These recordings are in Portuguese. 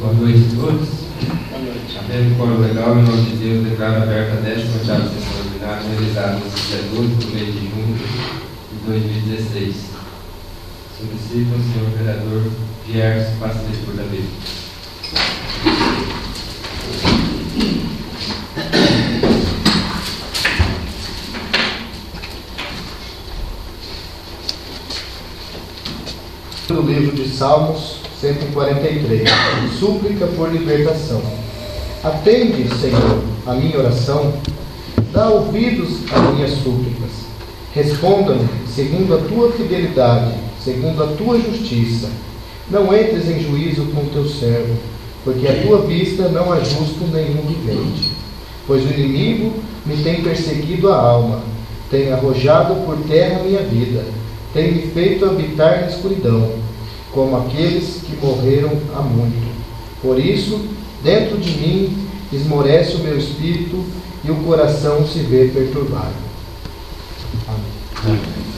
Boa noite a todos. Atendo o Fórum Legal, em nome de Deus, declaro aberta a 18ª sessão ordinária realizada no dia 12 do mês de junho de 2016. Solicito ao senhor vereador Gerson faça a leitura da Bíblia. No livro de Salmos 143, súplica por libertação. Atende, Senhor, a minha oração, dá ouvidos às minhas súplicas. Responda-me segundo a tua fidelidade, segundo a tua justiça. Não entres em juízo com teu servo, porque à tua vista não há justo nenhum vivente. Pois o inimigo me tem perseguido a alma, tem arrojado por terra minha vida, tem me feito habitar na escuridão, como aqueles que morreram há muito. Por isso, dentro de mim esmorece o meu espírito e o coração se vê perturbado. Amém.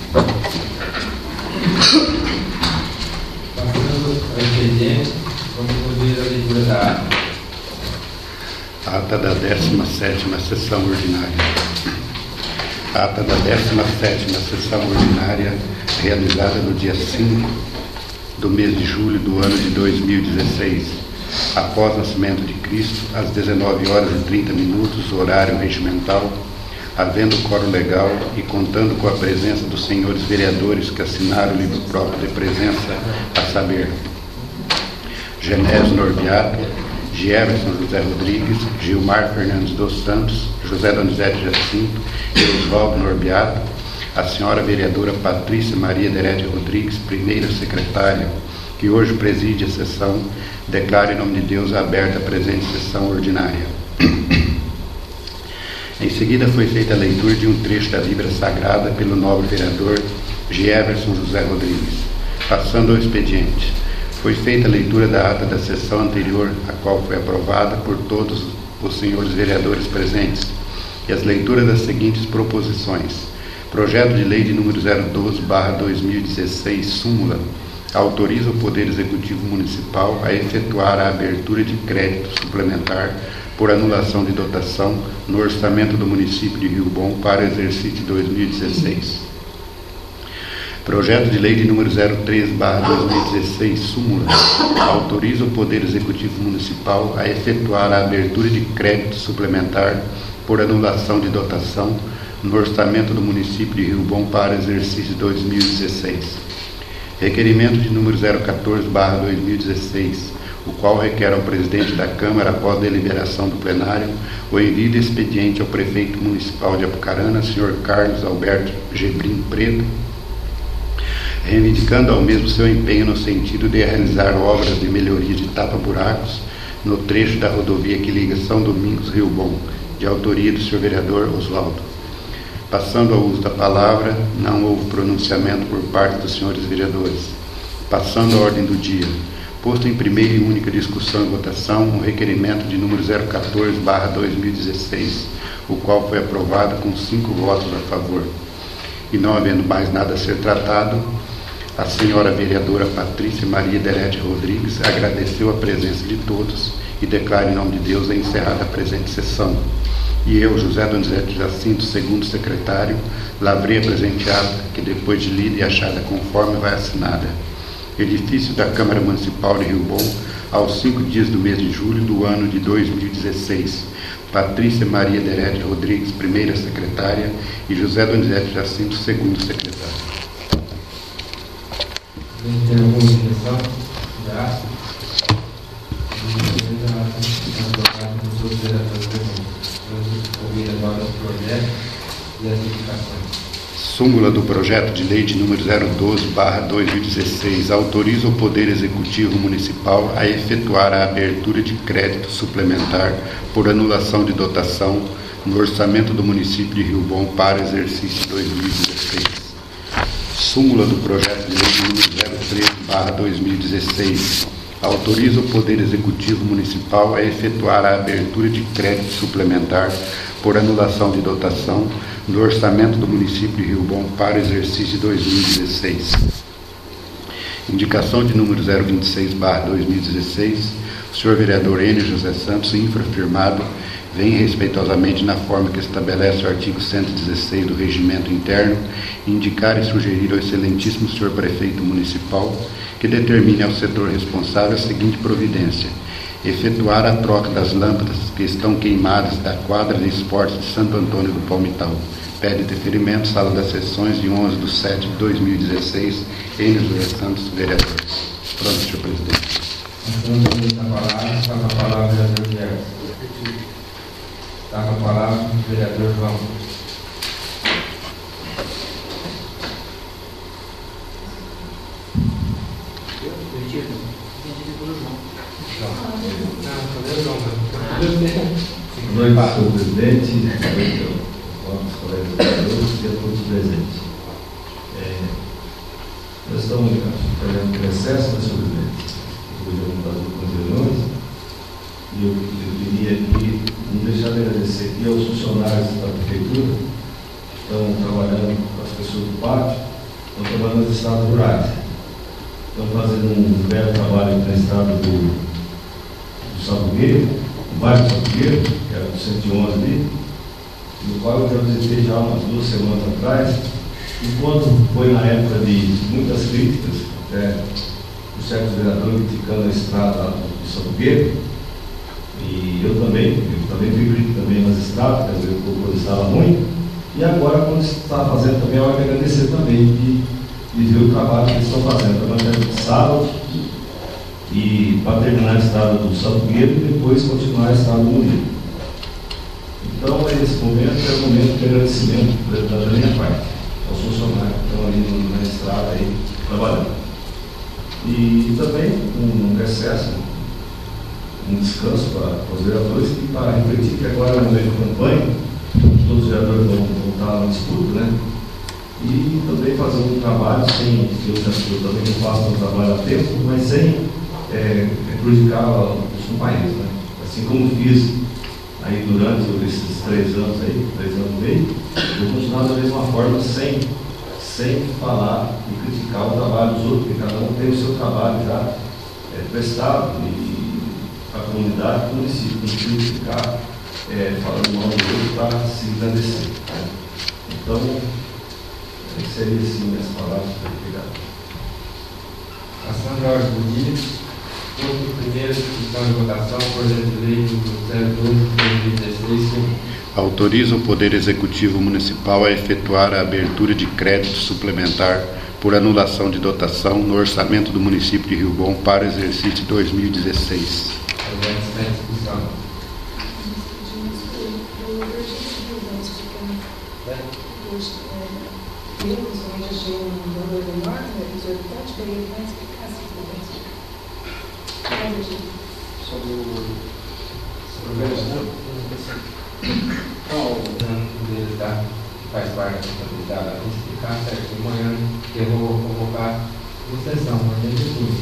Passando ao expediente, vamos ouvir a leitura da ata. Ata da 17ª sessão ordinária. Ata da 17ª sessão ordinária, realizada no dia 5 do mês de julho do ano de 2016, após o nascimento de Cristo, às 19h30, horário regimental, havendo quórum legal e contando com a presença dos senhores vereadores que assinaram o livro próprio de presença, a saber, Genésio Norbiato, Jefferson José Rodrigues, Gilmar Fernandes dos Santos, José Donizete Jacinto e Oswaldo Norbiato, a senhora vereadora Patrícia Maria Derete Rodrigues, primeira secretária, que hoje preside a sessão, declara em nome de Deus aberta a presente sessão ordinária. Em seguida foi feita a leitura de um trecho da Bíblia Sagrada pelo nobre vereador Jefferson José Rodrigues. Passando ao expediente, foi feita a leitura da ata da sessão anterior, a qual foi aprovada por todos os senhores vereadores presentes, e as leituras das seguintes proposições. Projeto de lei de número 012/2016, súmula, autoriza o Poder Executivo Municipal a efetuar a abertura de crédito suplementar por anulação de dotação no orçamento do município de Rio Bom para o exercício 2016. Projeto de lei de número 03/2016, súmula, autoriza o Poder Executivo Municipal a efetuar a abertura de crédito suplementar por anulação de dotação no orçamento do município de Rio Bom para o exercício 2016. Requerimento de número 014/2016, o qual requer ao presidente da Câmara, após deliberação do plenário, o envio de expediente ao prefeito municipal de Apucarana, Sr. Carlos Alberto Gebrim Preto, reivindicando ao mesmo seu empenho no sentido de realizar obras de melhoria de tapa-buracos no trecho da rodovia que liga São Domingos-Rio Bom, de autoria do Sr. vereador Oswaldo. Passando ao uso da palavra, não houve pronunciamento por parte dos senhores vereadores. Passando à ordem do dia, posto em primeira e única discussão e votação o requerimento de número 014/2016, o qual foi aprovado com 5 votos a favor. E não havendo mais nada a ser tratado, a senhora vereadora Patrícia Maria Derete Rodrigues agradeceu a presença de todos e declara em nome de Deus a encerrada a presente sessão. E eu, José Donizete Jacinto, segundo secretário, lavrei a presente ata, que depois de lida e achada conforme vai assinada. Edifício da Câmara Municipal de Rio Bom, aos 5 dias do mês de julho do ano de 2016. Patrícia Maria Derete Rodrigues, primeira secretária, e José Donizete Jacinto, segundo secretário. Tem alguma objeção? Já? Ouvir agora o projeto e as indicações. Súmula do projeto de lei de número 012/2016 autoriza o Poder Executivo Municipal a efetuar a abertura de crédito suplementar por anulação de dotação no orçamento do município de Rio Bom para exercício 2016. Súmula do projeto de lei de número 013/2016 autoriza o Poder Executivo Municipal a efetuar a abertura de crédito suplementar por anulação de dotação no orçamento do município de Rio Bom para exercício 2016. Indicação de número 026/2016, senhor vereador Enio José Santos, infrafirmado, vem respeitosamente, na forma que estabelece o artigo 116 do Regimento Interno, indicar e sugerir ao excelentíssimo senhor prefeito municipal que determine ao setor responsável a seguinte providência: efetuar a troca das lâmpadas que estão queimadas da quadra de esportes de Santo Antônio do Palmital. Pede deferimento, sala das sessões, de 11/7/2016, Enio José Santos, vereador. Pronto, senhor presidente. Então, a palavra, está com a palavra o vereador Gerson. Está com a palavra o vereador João. Boa noite, senhor presidente, novos colegas vereadores e a todos presentes. Nós estamos fazendo um recesso, né, senhor presidente? Hoje vamos fazer algumas reuniões e eu queria aqui não deixar de agradecer aqui aos funcionários da prefeitura que estão trabalhando com as pessoas do pátio, estão trabalhando nas estradas rurais. Estão fazendo um belo trabalho na estrada do Salgueiro, o bairro do Salgueiro, que era do 111 ali, no qual eu já visitei já umas 2 semanas atrás, enquanto foi na época de muitas críticas, até os certos vereadores criticando a estrada lá do Salgueiro, e eu também fui crítico também nas estradas, quer dizer, a coisa estava ruim, e agora, quando se está fazendo também, eu quero agradecer também de ver o trabalho que eles estão fazendo, trabalhando de sábado, e para terminar a estrada do Salgueiro e depois continuar a estrada do Murilo. Então, esse momento é um momento de agradecimento da minha parte aos funcionários que estão ali na estrada aí, trabalhando. E também um recesso, um descanso para os vereadores, e para refletir que agora é um momento de campanha, todos os vereadores vão estar no disputa, né? E também fazer um trabalho sem, eu também não faço um trabalho a tempo, mas sem prejudicar os companheiros, né? Assim como fiz aí durante esses 3 anos aí, 3 anos e meio, eu vou continuar da mesma forma, sem falar e criticar o trabalho dos outros, porque cada um tem o seu trabalho já prestado e a comunidade, o município, não precisa ficar falando mal do outro para se engrandecer, né? Então, seria assim minhas palavras. Obrigado. Ação de ordem do dia. Ponto primeiro, discussão e votação, projeto de lei número 012/2016. Autoriza o Poder Executivo Municipal a efetuar a abertura de crédito suplementar por anulação de dotação no orçamento do município de Rio Bom para o exercício 2016. Projeto está em discussão. Faz parte da responsabilidade de explicar certo de manhã, que eu vou convocar uma sessão, uma vez de tudo.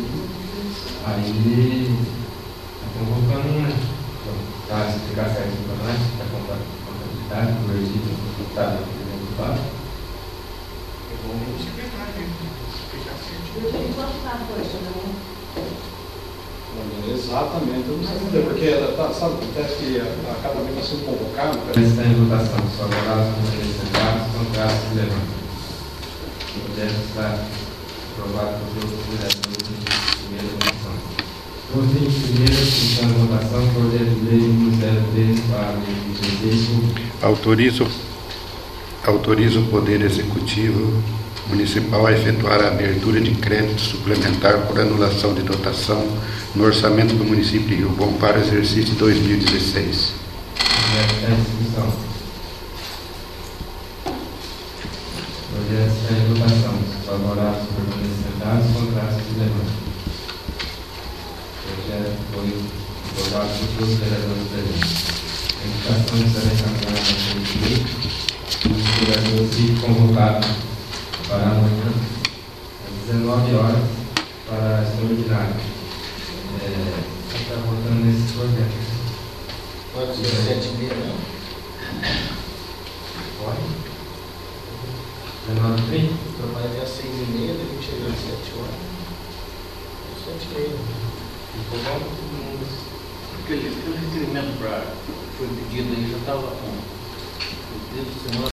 Aí, convocando, né? Para explicar certo para nós, da contabilidade, do registro contábil do Estado. Exatamente, eu não sei entender, porque sabe, acontece que a cada vez está sendo convocado. Está em votação, só favoráveis com representantes, contrários se levantam. O projeto está aprovado por todos os vereadores em primeira votação. Por fim, primeira discussão e votação, projeto de lei número 03/2016. Autoriza o Poder Executivo Municipal a efetuar a abertura de crédito suplementar por anulação de dotação no orçamento do município de Rio Bom para o exercício 2016. Projeto está em discussão. Projeto está em votação. Favoráveis por representantes, contrários se levantam. O projeto foi aprovado por todos os vereadores presentes. A indicação será encaminhada na lei. Os vereadores ficam convocados para amanhã, às 19 horas, para a extraordinária. Está votando nesse projeto. Pode ser 7h30, não? Pode? 19h30? Então vai até às 6h30, deve chegar às 7 horas. 7h30. Ficou bom para todo mundo. Aquele requerimento que foi pedido aí já estava com o pedido de semana